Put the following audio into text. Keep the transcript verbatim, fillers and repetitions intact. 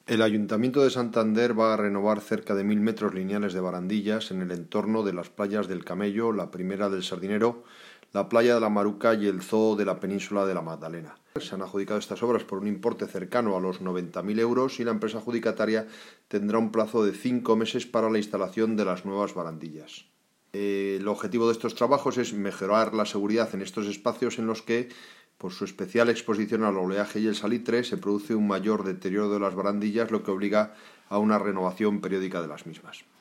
El Ayuntamiento de Santander va a renovar cerca de mil metros lineales de barandillas en el entorno de las playas del Camello, la Primera del Sardinero, la playa de la Maruca y el zoo de la península de la Magdalena. Se han adjudicado estas obras por un importe cercano a los noventa mil euros y la empresa adjudicataria tendrá un plazo de cinco meses para la instalación de las nuevas barandillas. El objetivo de estos trabajos es mejorar la seguridad en estos espacios en los que, por su especial exposición al oleaje y el salitre, se produce un mayor deterioro de las barandillas, lo que obliga a una renovación periódica de las mismas.